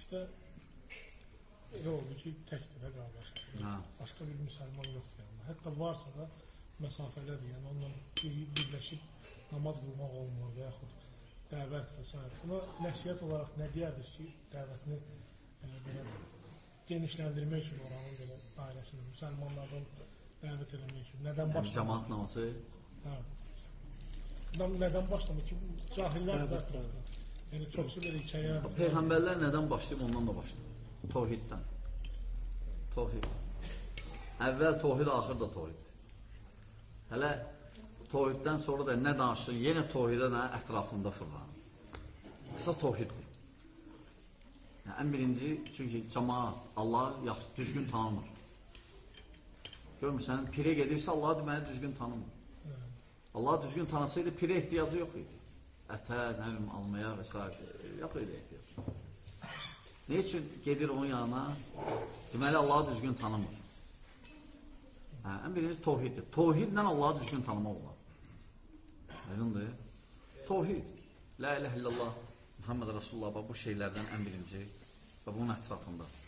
məclisdə elə oldu ki, təkdir də qardaş. Başqa bir müsəlman yoxdur yanında. Hətta varsa da məsafələdir, yəni onunla birləşib namaz qılmaq olmur və yaxud dəvət və s. Buna nəsiyyət olaraq nə deyərdiniz ki, dəvətini genişləndirmək üçün oranın belə dairəsini, müsəlmanlardan dəvət eləmək üçün nədən başlamaq? Cəmaat namazı? Nədən başlamaq ki, cahillər də ətrafda. Yəni, çoxsu belə hikayə... Peyğəmbərlər nədən başlayıb, ondan da başlayıb. Tohiddən. Tohid. Əvvəl tohid, axır da tohid. Hələ tohiddən sonra da nə danışır, yenə tohidə nə ətrafında fırlanır. Əsas tohiddir. Ən birinci, çünki cəmaat Allah düzgün tanımır. Görmürsən, pirə gedirsə Allah deməli düzgün tanımır. Allah düzgün tanısaydı pirə ehtiyacı yox idi. Ətə, nəlim almaya və s. yox idi ehtiyacı. Ne üçün gedir onun yanına? Deməli Allahı düzgün tanımır. Ən birinci tohiddir. Tohidlə Allahı düzgün tanımaq olar. Aydındır. Tohid. La ilahe illallah Muhammed Rasulullah bu şeylərdən ən birinci və bunun ətrafında.